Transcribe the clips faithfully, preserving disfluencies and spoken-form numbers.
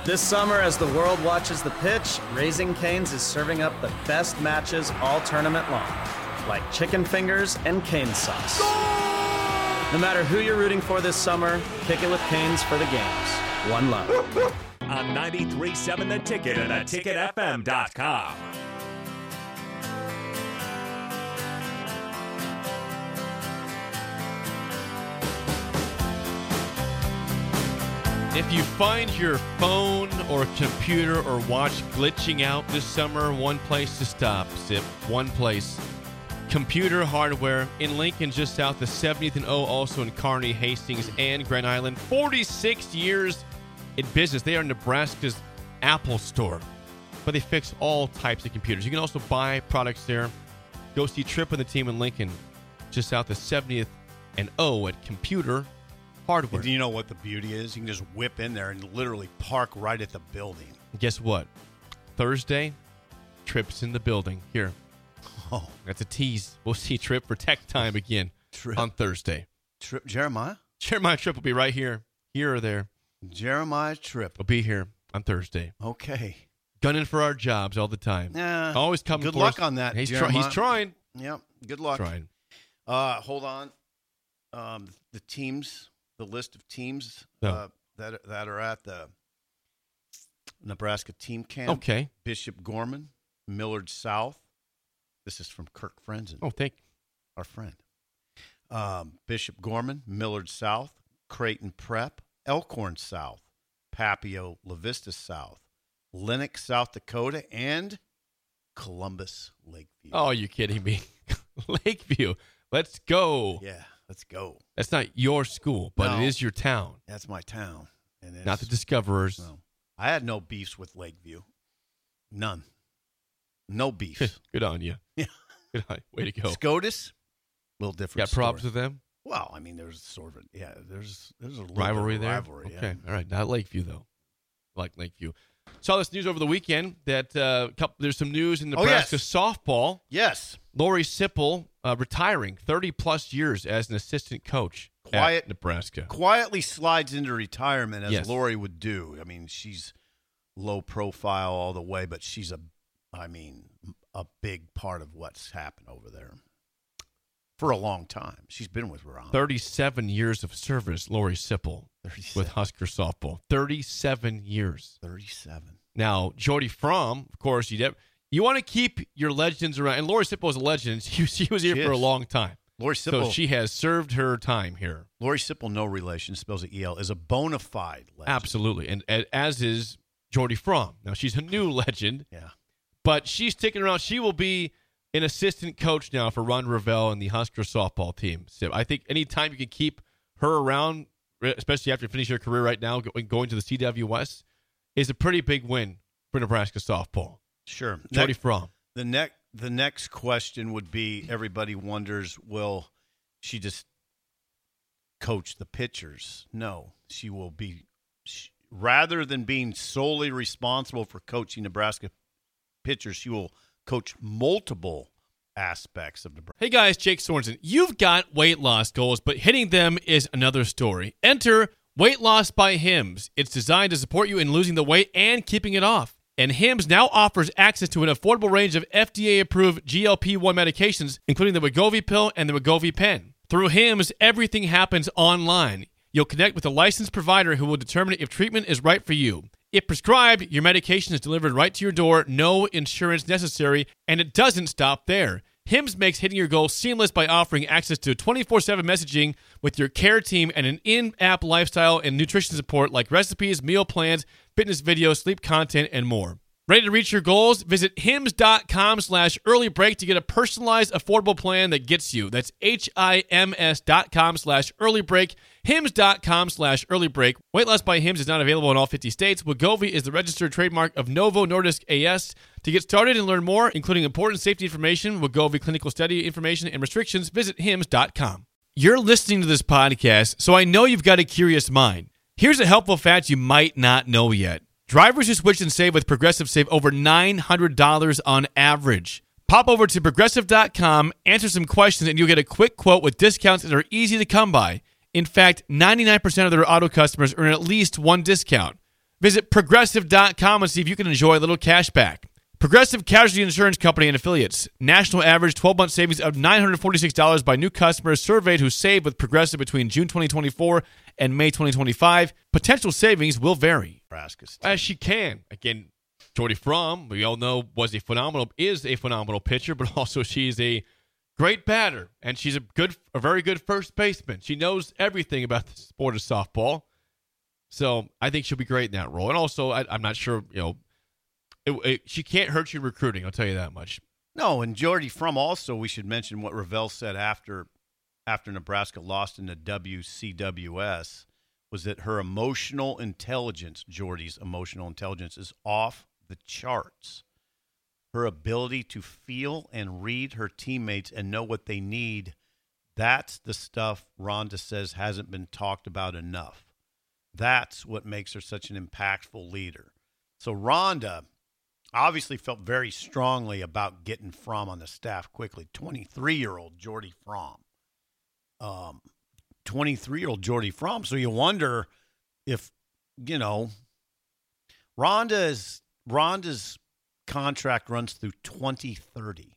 This summer, as the world watches the pitch, Raising Cane's is serving up the best matches all tournament long, like chicken fingers and cane sauce. No matter who you're rooting for this summer, kick it with Cane's for the games. One love. On ninety-three point seven The Ticket and the ticket f m dot com. If you find your phone or computer or watch glitching out this summer, one place to stop, Zip. One place. Computer Hardware in Lincoln, just south of seventieth and O, also in Kearney, Hastings, and Grand Island. forty-six years in business. They are Nebraska's Apple store, but they fix all types of computers. You can also buy products there. Go see Tripp and the team in Lincoln, just south of seventieth and O at Computer Hardware. Do you know what the beauty is? You can just whip in there and literally park right at the building. Guess what? Thursday, Tripp's in the building. Here. Oh. That's a tease. We'll see Tripp for Tech Time again Tripp. on Thursday. Tripp Jeremiah? Jeremiah Tripp will be right here, here or there. Jeremiah Tripp. Will be here on Thursday. Okay. Gunning for our jobs all the time. Yeah. Always coming Good for luck us. on that, He's, try- Jeremiah. he's trying. Yep. Good luck. Trying. Uh, hold on. Um, the teams, the list of teams No. uh, that that are at the Nebraska team camp. Okay. Bishop Gorman, Millard South. This is from Kirk Frenzen, Oh, thank our friend. Um, Bishop Gorman, Millard South, Creighton Prep, Elkhorn South, Papio La Vista South, Lenox, South Dakota, and Columbus Lakeview. Oh, you're kidding me. Lakeview. Let's go. Yeah, let's go. That's not your school, but No. it is your town. That's my town. And it's, Not the Discoverers. No. I had no beefs with Lakeview. None. No beefs. Good on you. Yeah. Good on you. Way to go. SCOTUS, a little different. Got props story. with them? Well, I mean, there's sort of a, yeah, there's there's a little Rivalry bit of there? rivalry, Okay. yeah. All right. Not Lakeview, though. I like Lakeview. Saw this news over the weekend that uh, couple, there's some news in Oh, Nebraska yes. softball. Yes. Lori Sipple uh, retiring thirty-plus years as an assistant coach Quiet- at Nebraska. Quietly slides into retirement, as Yes. Lori would do. I mean, she's low profile all the way, but she's a, I mean, a big part of what's happened over there for a long time. She's been with Ron. thirty-seven years of service, Lori Sipple, with Husker softball. thirty-seven years. thirty-seven. Now, Jody Fromm, of course, you de- you want to keep your legends around. And Lori Sipple is a legend. She, she was here She for a is. long time. Lori Sipple. So she has served her time here. Lori Sipple, no relation, spells it E L, is a bona fide legend. Absolutely. And, and as is Jody Fromm. Now, she's a new legend, Yeah. but she's sticking around. She will be an assistant coach now for Ron Revelle and the Husker softball team. So I think anytime you can keep her around, especially after finishing her career right now, going, going to the C W S, is a pretty big win for Nebraska softball. Sure. Jody Next- Fromm. The next the next question would be, everybody wonders, will she just coach the pitchers? No, she will be, she, rather than being solely responsible for coaching Nebraska pitchers, she will coach multiple aspects of Nebraska. Hey guys, Jake Sorensen. You've got weight loss goals, but hitting them is another story. Enter Weight Loss by Hims. It's designed to support you in losing the weight and keeping it off. And Hims now offers access to an affordable range of F D A-approved G L P one medications, including the Wegovy pill and the Wegovy pen. Through Hims, everything happens online. You'll connect with a licensed provider who will determine if treatment is right for you. If prescribed, your medication is delivered right to your door, no insurance necessary, and it doesn't stop there. Hims makes hitting your goals seamless by offering access to twenty-four seven messaging with your care team and an in-app lifestyle and nutrition support like recipes, meal plans, fitness videos, sleep content, and more. Ready to reach your goals? Visit hims.com slash early break to get a personalized, affordable plan that gets you. That's H-I-M-S dot com slash early break. Hims.com slash early break. Weight Loss by Hims is not available in all fifty states. Wegovy is the registered trademark of Novo Nordisk A S. To get started and learn more, including important safety information, Wegovy clinical study information, and restrictions, visit hims dot com. You're listening to this podcast, so I know you've got a curious mind. Here's a helpful fact you might not know yet. Drivers who switch and save with Progressive save over nine hundred dollars on average. Pop over to Progressive dot com, answer some questions, and you'll get a quick quote with discounts that are easy to come by. In fact, ninety-nine percent of their auto customers earn at least one discount. Visit Progressive dot com and see if you can enjoy a little cash back. Progressive Casualty Insurance Company and Affiliates. National average twelve-month savings of nine hundred forty-six dollars by new customers surveyed who saved with Progressive between June twenty twenty-four and May twenty twenty-five. Potential savings will vary. Nebraska's As she can. Again, Jordy Fromm, we all know, was a phenomenal, is a phenomenal pitcher, but also she's a great batter, and she's a good, a very good first baseman. She knows everything about the sport of softball. So I think she'll be great in that role. And also, I, I'm not sure, you know, It, it, she can't hurt you in recruiting, I'll tell you that much. No, and Jordy Fromm also, we should mention what Ravel said after after Nebraska lost in the W C W S, was that her emotional intelligence, Jordy's emotional intelligence, is off the charts. Her ability to feel and read her teammates and know what they need, that's the stuff Rhonda says hasn't been talked about enough. That's what makes her such an impactful leader. So Rhonda obviously felt very strongly about getting Fromm on the staff quickly. twenty-three-year-old Jordy Fromm. Um, twenty-three-year-old Jordy Fromm. So you wonder if, you know, Rhonda's, Rhonda's contract runs through twenty thirty.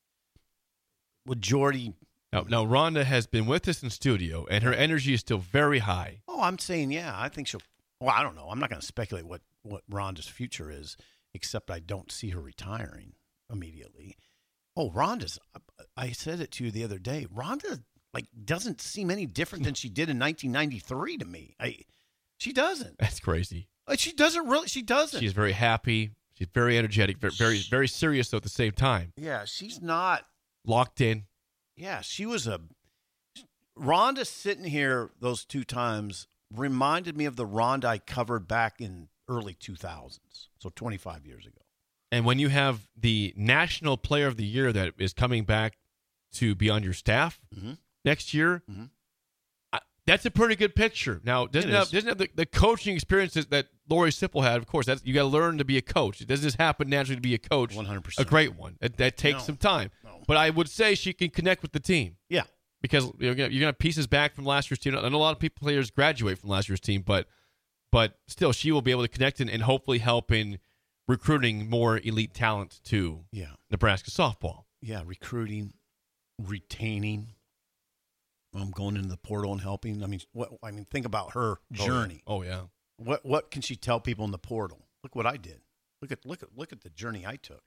Would Jordy... Now, now, Rhonda has been with us in studio, and her energy is still very high. Oh, I'm saying, yeah, I think she'll... Well, I don't know. I'm not going to speculate what, what Rhonda's future is, except I don't see her retiring immediately. Oh, Rhonda's, I said it to you the other day, Rhonda, like, doesn't seem any different than she did in nineteen ninety-three to me. I, she doesn't. That's crazy. Like, she doesn't really, she doesn't. She's very happy. She's very energetic, very, very, very serious, though, at the same time. Yeah, she's not. Locked in. Yeah, she was a, Rhonda sitting here those two times reminded me of the Rhonda I covered back in early two thousands, so twenty-five years ago. And when you have the National Player of the Year that is coming back to be on your staff mm-hmm. next year, mm-hmm. I, that's a pretty good picture. Now, doesn't It have, is. doesn't have the, the coaching experiences that Lori Sipple had, of course. That's, you got to learn to be a coach. It doesn't just happen naturally to be a coach. one hundred percent. A great one. That, that takes No. some time. No. But I would say she can connect with the team. Yeah. Because you're going to have pieces back from last year's team. I know a lot of people, players graduate from last year's team, but but still, she will be able to connect and, and hopefully help in recruiting more elite talent to Yeah. Nebraska softball. Yeah, recruiting, retaining, um, going into the portal and helping. I mean, what? I mean, think about her journey. Oh, yeah. What What can she tell people in the portal? Look what I did. Look at look at look at the journey I took.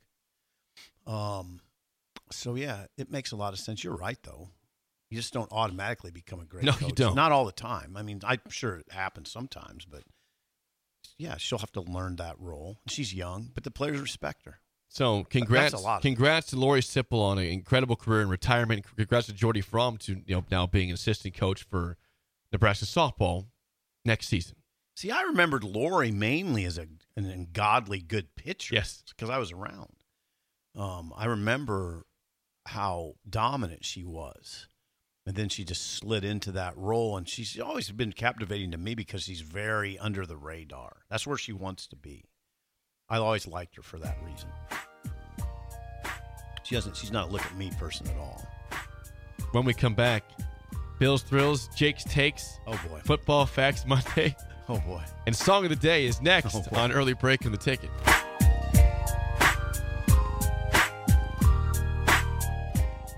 Um, so yeah, it makes a lot of sense. You're right, though. You just don't automatically become a great No, coach. you don't. Not all the time. I mean, I'm sure it happens sometimes, but yeah, she'll have to learn that role. She's young, but the players respect her. So congrats, That's a lot. congrats to Lori Sipple on an incredible career in retirement. Congrats to Jordy Fromm to you know now being an assistant coach for Nebraska softball next season. See, I remembered Lori mainly as a an ungodly good pitcher. Yes. because I was around. Um, I remember how dominant she was. And then she just slid into that role, and she's always been captivating to me because she's very under the radar. That's where she wants to be. I always liked her for that reason. She doesn't. She's not a look at me person at all. When we come back, Bill's Thrills, Jake's Takes, Oh boy. Football Facts Monday, Oh boy. and Song of the Day is next Oh, boy. on Early Break in the Ticket.